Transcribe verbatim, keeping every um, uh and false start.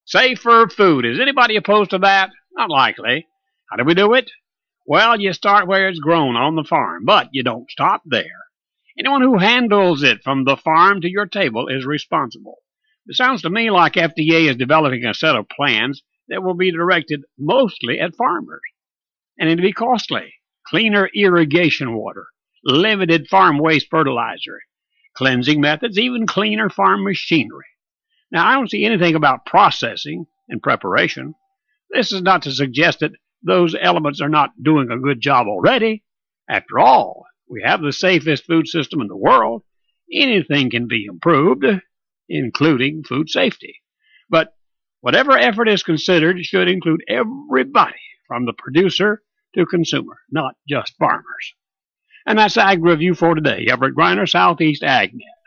Safer food. Is anybody opposed to that? Not likely. How do we do it? Well, you start where it's grown on the farm, but you don't stop there. Anyone who handles it from the farm to your table is responsible. It sounds to me like F D A is developing a set of plans that will be directed mostly at farmers. And it'll be costly. Cleaner irrigation water, limited farm waste fertilizer, cleansing methods, even cleaner farm machinery. Now, I don't see anything about processing and preparation. This is not to suggest that those elements are not doing a good job already. After all, we have the safest food system in the world. Anything can be improved, including food safety. But whatever effort is considered should include everybody, from the producer to consumer, not just farmers. And that's Ag Review for today. Everett Griner, Southeast AgNet.